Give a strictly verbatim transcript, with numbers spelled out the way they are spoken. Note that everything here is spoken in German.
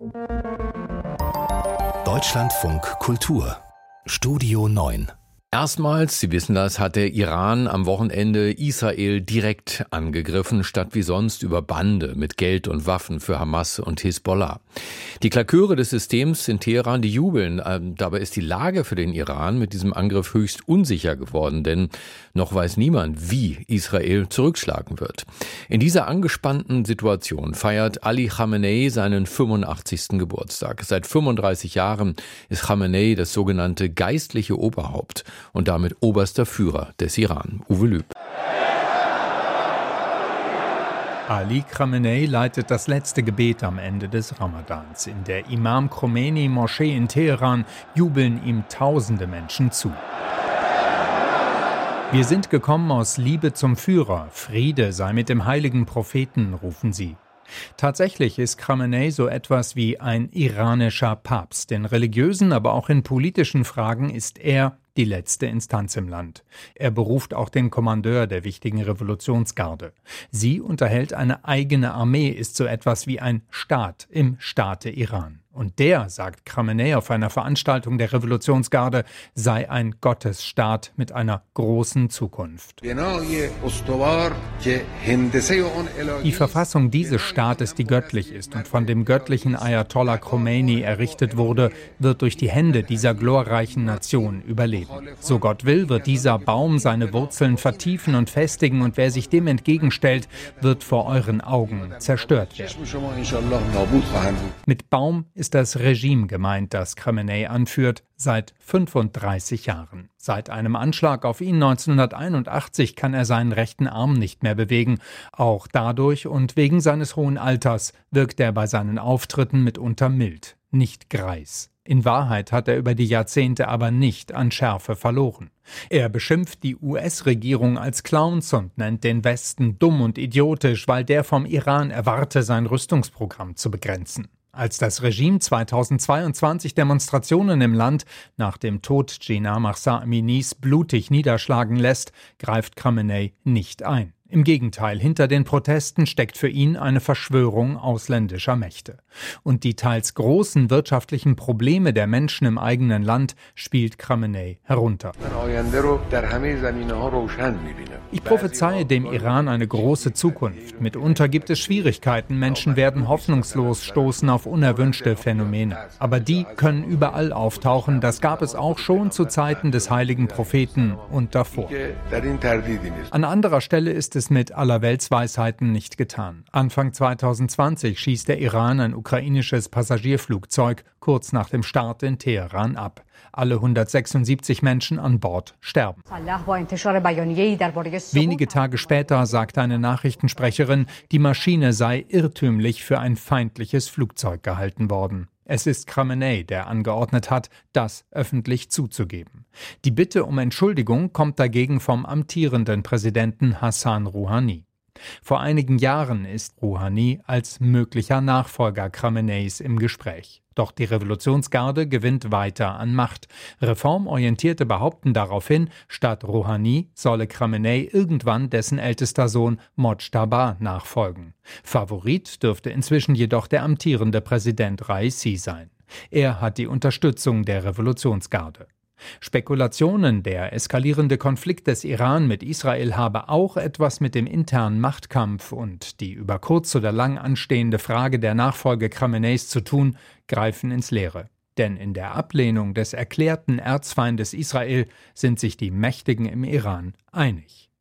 Deutschlandfunk Kultur Studio neun. Erstmals, Sie wissen das, hat der Iran am Wochenende Israel direkt angegriffen, statt wie sonst über Bande mit Geld und Waffen für Hamas und Hisbollah. Die Klaköre des Systems in Teheran, die jubeln. Dabei ist die Lage für den Iran mit diesem Angriff höchst unsicher geworden, denn noch weiß niemand, wie Israel zurückschlagen wird. In dieser angespannten Situation feiert Ali Khamenei seinen fünfundachtzigsten Geburtstag. Seit fünfunddreißig Jahren ist Khamenei das sogenannte geistliche Oberhaupt und damit oberster Führer des Iran. Uwe Lüb. Ali Khamenei leitet das letzte Gebet am Ende des Ramadans. In der Imam Khomeini Moschee in Teheran jubeln ihm tausende Menschen zu. Wir sind gekommen aus Liebe zum Führer. Friede sei mit dem heiligen Propheten, rufen sie. Tatsächlich ist Khamenei so etwas wie ein iranischer Papst. In religiösen, aber auch in politischen Fragen ist er die letzte Instanz im Land. Er beruft auch den Kommandeur der wichtigen Revolutionsgarde. Sie unterhält eine eigene Armee, ist so etwas wie ein Staat im Staate Iran. Und der, sagt Khamenei auf einer Veranstaltung der Revolutionsgarde, sei ein Gottesstaat mit einer großen Zukunft. Die Verfassung dieses Staates, die göttlich ist und von dem göttlichen Ayatollah Khomeini errichtet wurde, wird durch die Hände dieser glorreichen Nation überleben. So Gott will, wird dieser Baum seine Wurzeln vertiefen und festigen, und wer sich dem entgegenstellt, wird vor euren Augen zerstört werden. Mit Baum ist das Regime gemeint, das Khamenei anführt, seit fünfunddreißig Jahren. Seit einem Anschlag auf ihn neunzehnhunderteinundachtzig kann er seinen rechten Arm nicht mehr bewegen. Auch dadurch und wegen seines hohen Alters wirkt er bei seinen Auftritten mitunter mild, nicht greis. In Wahrheit hat er über die Jahrzehnte aber nicht an Schärfe verloren. Er beschimpft die U S-Regierung als Clowns und nennt den Westen dumm und idiotisch, weil der vom Iran erwarte, sein Rüstungsprogramm zu begrenzen. Als das Regime zweitausendzweiundzwanzig Demonstrationen im Land nach dem Tod Jinnah Mahsa Aminis blutig niederschlagen lässt, greift Khamenei nicht ein. Im Gegenteil, hinter den Protesten steckt für ihn eine Verschwörung ausländischer Mächte. Und die teils großen wirtschaftlichen Probleme der Menschen im eigenen Land spielt Khamenei herunter. Ich prophezeie dem Iran eine große Zukunft. Mitunter gibt es Schwierigkeiten, Menschen werden hoffnungslos, stoßen auf unerwünschte Phänomene. Aber die können überall auftauchen, das gab es auch schon zu Zeiten des heiligen Propheten und davor. An anderer Stelle ist es mit Allerweltsweisheiten nicht getan. Anfang zweitausendzwanzig schießt der Iran ein ukrainisches Passagierflugzeug kurz nach dem Start in Teheran ab. Alle hundertsechsundsiebzig Menschen an Bord sterben. Wenige Tage später sagt eine Nachrichtensprecherin, die Maschine sei irrtümlich für ein feindliches Flugzeug gehalten worden. Es ist Khamenei, der angeordnet hat, das öffentlich zuzugeben. Die Bitte um Entschuldigung kommt dagegen vom amtierenden Präsidenten Hassan Rouhani. Vor einigen Jahren ist Rouhani als möglicher Nachfolger Khameneis im Gespräch. Doch die Revolutionsgarde gewinnt weiter an Macht. Reformorientierte behaupten daraufhin, statt Rouhani solle Khamenei irgendwann dessen ältester Sohn Mojtaba nachfolgen. Favorit dürfte inzwischen jedoch der amtierende Präsident Raisi sein. Er hat die Unterstützung der Revolutionsgarde. Spekulationen, der eskalierende Konflikt des Iran mit Israel habe auch etwas mit dem internen Machtkampf und die über kurz oder lang anstehende Frage der Nachfolge Khameneis zu tun, greifen ins Leere. Denn in der Ablehnung des erklärten Erzfeindes Israel sind sich die Mächtigen im Iran einig.